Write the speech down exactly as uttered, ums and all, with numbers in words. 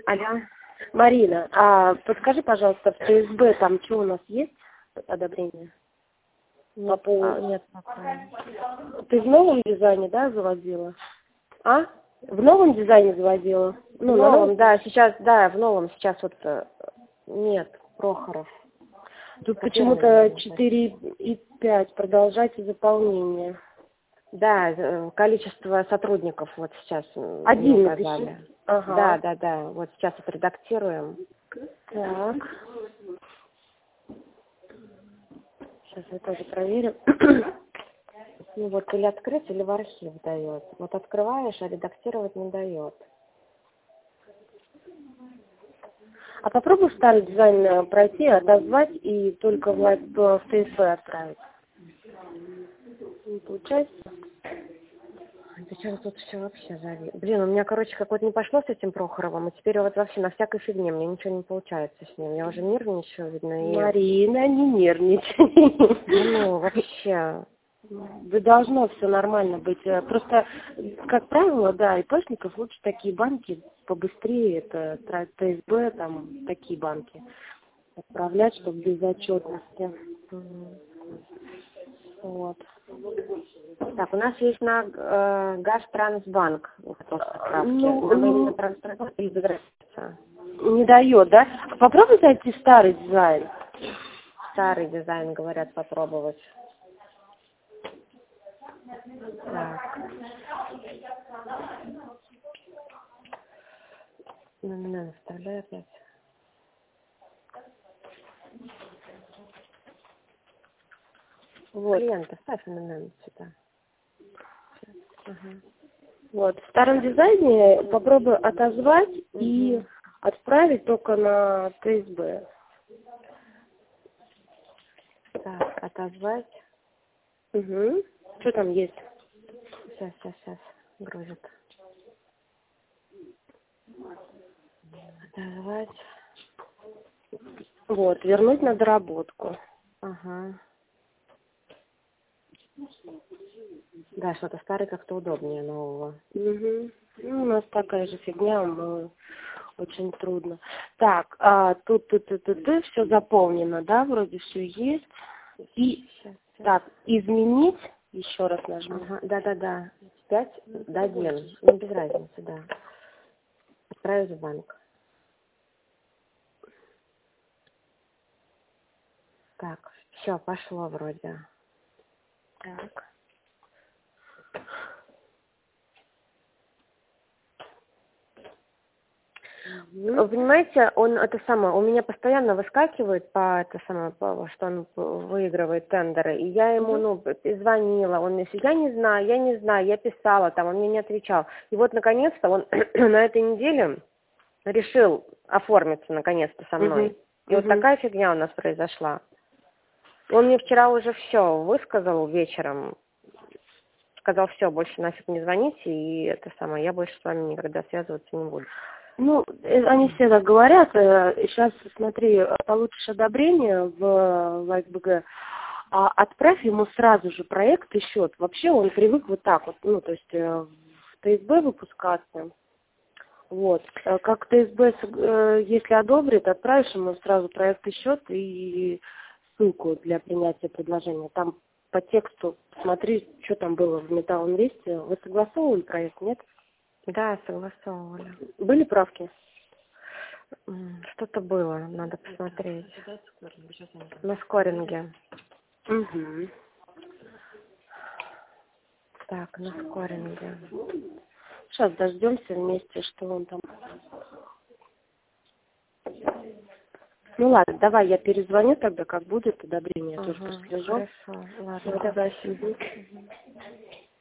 Алло. Марина, а подскажи, пожалуйста, в ТСБ там что у нас есть одобрение? Нет, По поводу... а, нет, пока. Ты в новом дизайне, да, заводила? А? В новом дизайне заводила? Ну, в новом, да, сейчас, да, в новом сейчас вот э, нет, Прохоров. Тут почему-то четыре и пять, продолжайте заполнение. Да, э, количество сотрудников вот сейчас Один не напиши. указали. Ага. Да, да, да, вот сейчас отредактируем. Так. Сейчас я тоже проверю. Ну вот или открыть, или в архив дает. Вот открываешь, а редактировать не дает. А попробуй старый дизайн пройти, отозвать и только в, в ТСБ отправить. Не получается? Зачем тут все вообще зави? Блин, у меня, короче, какое-то не пошло с этим Прохоровым, и теперь вот вообще на всякой фигне мне ничего не получается с ним. Я уже нервничаю, видно, и... Марина, не нервничай. Ну, вообще... Да должно все нормально быть. Просто, как правило, да, ИПшников лучше такие банки побыстрее, это ТСБ, там, такие банки отправлять, чтобы без отчетности. Угу. Вот. Так, у нас есть на э, Газтрансбанк справки. Ну, Нам ну, именно Трансбанк или возвращается? не дает, да? Попробуй зайти в старый дизайн. Старый дизайн, говорят, попробовать. Так. Ну, меня наставляю опять. Вот. Клиента, ставь на сюда. Ага. Вот. В старом дизайне попробуй отозвать Угу. и отправить только на ТСБ. Так, отозвать. Угу. Что там есть? Сейчас, сейчас, сейчас. Грузит. Отозвать. Вот, вернуть на доработку. Ага. Да, что-то старый как-то удобнее нового. Угу. Ну, у нас такая же фигня, мы очень трудно. Так, а тут, тут, тут, тут, тут все заполнено, да, вроде все есть. И Сейчас, сейчас. так, изменить, еще раз нажму. Ага, да-да-да. Пять до один. Ну, без разницы, да. Отправить в банк. Так, все, пошло вроде. Так. Вы понимаете, он это самое, у меня постоянно выскакивает по это самое, по, что он выигрывает тендеры, и я ему, ну, звонила, он мне, я не знаю, я не знаю, я писала там, он мне не отвечал. И вот, наконец-то, он на этой неделе решил оформиться, наконец-то, со мной. Угу. И угу. вот такая фигня у нас произошла. Он мне вчера уже все высказал вечером, сказал, все, больше нафиг не звоните, и это самое, я больше с вами никогда связываться не буду. Ну, они все так говорят. Сейчас, смотри, получишь одобрение в ВСБГ, а отправь ему сразу же проект и счет. Вообще он привык вот так вот, ну, то есть в ТСБ выпускаться. Вот. Как ТСБ, если одобрит, отправишь ему сразу проект и счет и ссылку для принятия предложения. Там по тексту смотри, что там было в Металлинвесте. Вы согласовывали проект, нет? Да, согласовывали. Были правки? Что-то было, надо посмотреть. На скоринге. Угу. Так, на скоринге. Сейчас дождемся вместе, что он там. Ну ладно, давай я перезвоню тогда, как будет одобрение. Я Ага, тоже прослежу. хорошо, ладно. Давай.